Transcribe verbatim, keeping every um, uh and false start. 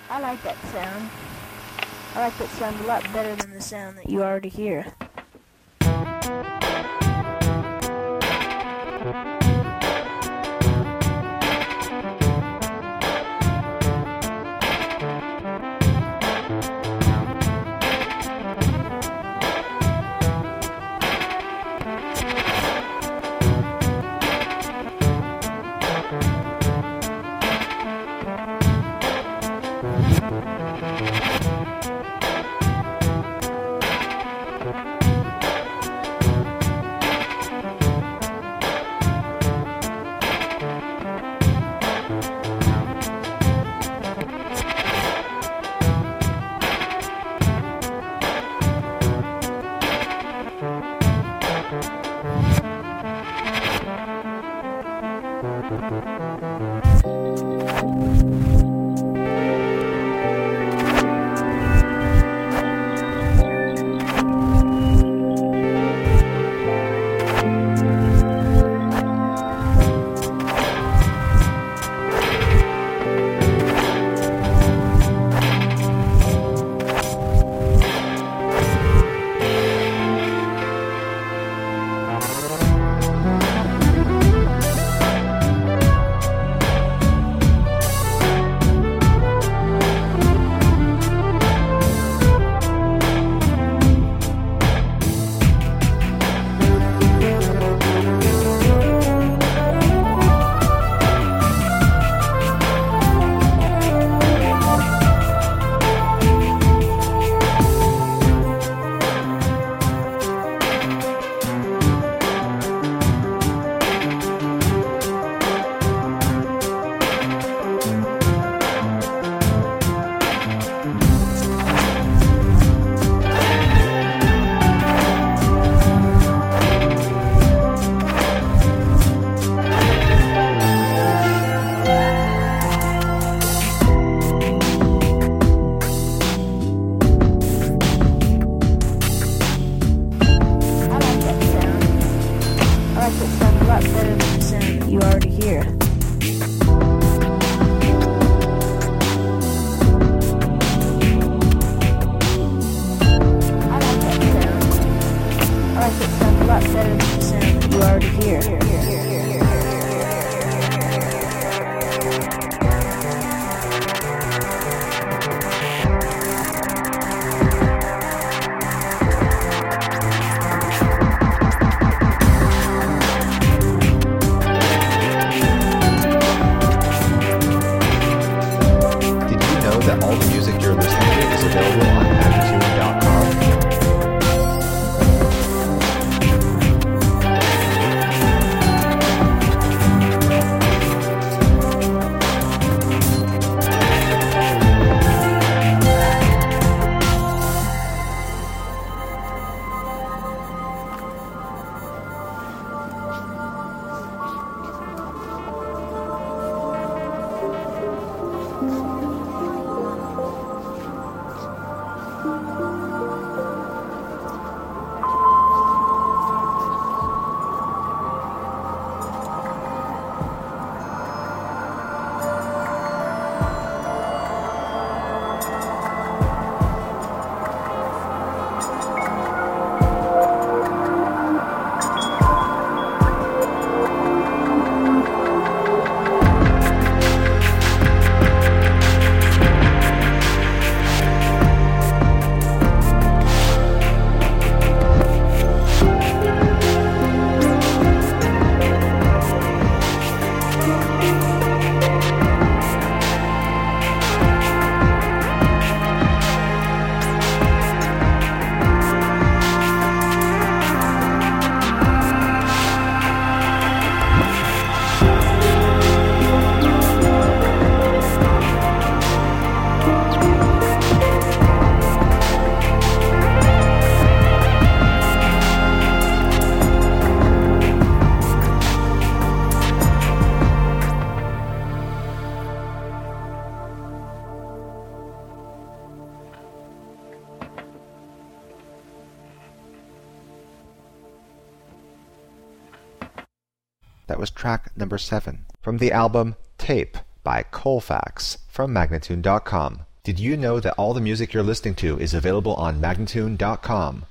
I like that sound. I like that sound a lot better than the sound that you already hear. You already hear. I like that sound. I like that sound a lot better than the sound that you already hear. That all the music you're listening to is available on magnitude dot com. That was track number seven from the album Tape by Colfax from magnitude dot com. Did you know that all the music you're listening to is available on Magnatune dot com?